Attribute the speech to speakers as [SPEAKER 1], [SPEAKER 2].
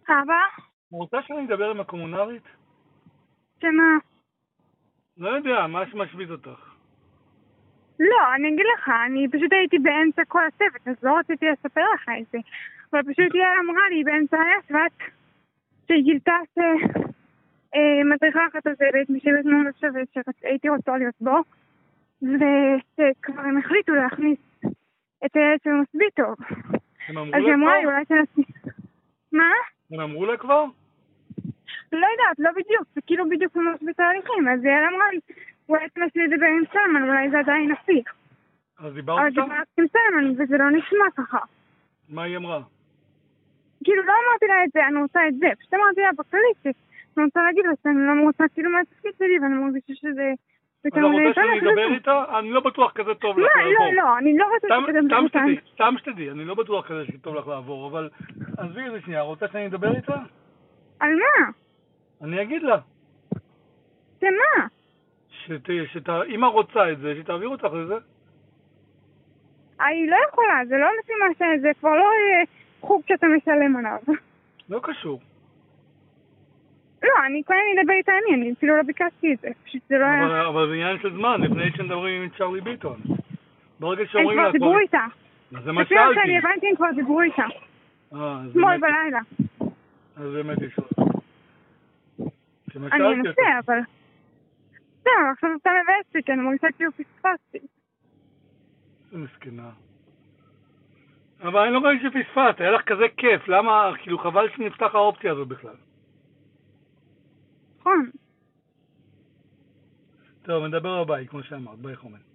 [SPEAKER 1] אבא?
[SPEAKER 2] רוצה שאני אדבר עם הקומונרית?
[SPEAKER 1] שמה?
[SPEAKER 2] לא יודע, מה שמשוויז אותך?
[SPEAKER 1] לא, אני אגיד לך, אני פשוט הייתי באמצע כל הצוות, אז לא רציתי לספר לך את זה. אבל פשוט היא אמרה לי באמצע הישבת, שהיא גילתה שמדריכה אחת הזבת, משבת מאוד לשבת, שהייתי רוצה להיות בו, וכבר הם החליטו להכניס את הילד של מסביא טוב.
[SPEAKER 2] הם אמרו
[SPEAKER 1] אז
[SPEAKER 2] לה
[SPEAKER 1] היא אמרה לי,
[SPEAKER 2] כבר?
[SPEAKER 1] אולי תנסי. מה?
[SPEAKER 2] הם אמרו לה כבר?
[SPEAKER 1] לא יודעת, לא בדיוק, זה כאילו בדיוק ממש בתהליכים, אז היא אמרה לי, אולי תנסי לדבר עם סלמן, אולי זה עדיין הפיק.
[SPEAKER 2] אז דיברת
[SPEAKER 1] אבל
[SPEAKER 2] איתה?
[SPEAKER 1] דיברת עם סלמן, וזה לא נשמע ככה.
[SPEAKER 2] מה היא אמרה?
[SPEAKER 1] כאילו לא אמרתי לה את זה, אני רוצה את זה, פשוט אמרתי לה בכללית, אני רוצה להגיד לה שאני לא רוצה כאילו מהתפקיד שלי, ואני מרגישה שזה...
[SPEAKER 2] אז אתה רוצה שאני אדבר איתה? אני לא בטוח כזה טוב לך לעבור.
[SPEAKER 1] לא, אני לא רוצה שתדבר איתה.
[SPEAKER 2] סתם שתדעי, אני לא בטוח כזה שטוב לך לעבור, אבל עזבי איזה שנייה, רוצה שאני אדבר איתה?
[SPEAKER 1] על מה?
[SPEAKER 2] אני אגיד לה.
[SPEAKER 1] שמה?
[SPEAKER 2] אמא רוצה את זה, שתעביר אותך לזה.
[SPEAKER 1] היא לא יכולה, זה לא לפי מה שזה, כבר לא חוג שאתה משלם עליו.
[SPEAKER 2] לא קשור.
[SPEAKER 1] לא, אני קודם אדבר איתה אני אפילו לא ביקשתי את זה, פשוט זה לא היה...
[SPEAKER 2] אבל זה עניין של זמן, לפני שמדברים עם צ'רלי ביטון. ברגע
[SPEAKER 1] הם
[SPEAKER 2] שאומרים
[SPEAKER 1] כבר דיברו איתה.
[SPEAKER 2] זה מה
[SPEAKER 1] לפי
[SPEAKER 2] שאלתי.
[SPEAKER 1] שאני הבנתי, הם כבר דיברו איתה. שמאל בלילה.
[SPEAKER 2] אז באמת יש לו.
[SPEAKER 1] אני אנסה, אבל... לא, עכשיו אתה מבאסתי, כי אני מרגישה כאילו פספסתי.
[SPEAKER 2] זה מסכנה. אבל אני לא רואה שפספסת, היה לך כזה כיף, למה, כאילו חבל שנפתח האופציה הזאת בכלל.
[SPEAKER 1] נכון.
[SPEAKER 2] טוב, נדבר בבית, כמו שאמרת, ביי חומן.